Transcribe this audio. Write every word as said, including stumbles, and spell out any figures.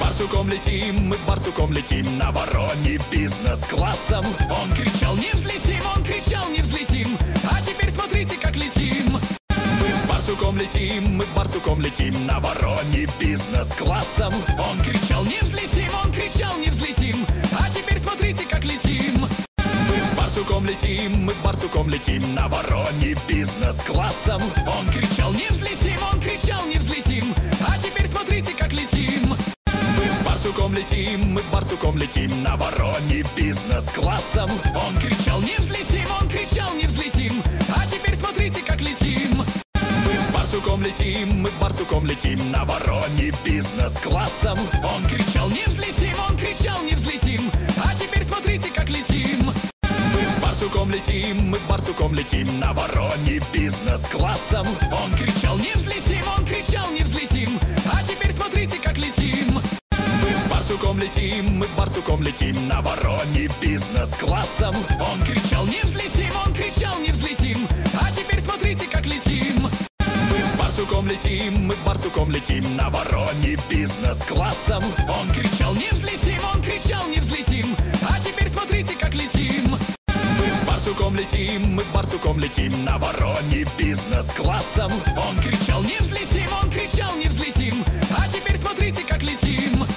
барсуком летим, мы с барсуком летим на вороне бизнес-классом. Он кричал: не взлетим, он кричал: не взлетим, а теперь смотрите, как летим. Мы с барсуком летим, мы с барсуком летим на вороне бизнес-классом. Он кричал: не взлетим, он кричал: не взлетим, а теперь смотрите, как летим. Мы с барсуком летим, мы с барсуком летим на вороне бизнес-классом. Он кричал: не взлетим, он кричал: не взлетим, а теперь смотрите, как летим. Мы с барсуком летим, мы с барсуком летим на вороне бизнес-классом. Он кричал: не взлетим, он кричал: не взлетим, а теперь смотрите, как летим. Мы с барсуком летим, мы с барсуком летим на вороне бизнес-классом. Он кричал: не взлетим, он кричал: не взлетим, а теперь смотрите, как летим. Мы с барсуком летим, мы с барсуком летим на вороне бизнес-классом. Он кричал: не взлетим, он кричал: не взлетим, а теперь смотрите, как летим. Мы с барсуком летим, мы с барсуком летим на вороне бизнес-классом. Он кричал: не взлетим, он кричал: не взлетим, а теперь смотрите, как летим. Мы с барсуком летим, мы с барсуком летим на вороне бизнес-классом. Он кричал: не взлетим, он кричал: не взлетим, а теперь смотрите, как летим. Мы с барсуком летим, мы с барсуком летим на вороне бизнес-классом. Он кричал: не взлетим, он кричал: не взлетим, а теперь смотрите, как летим.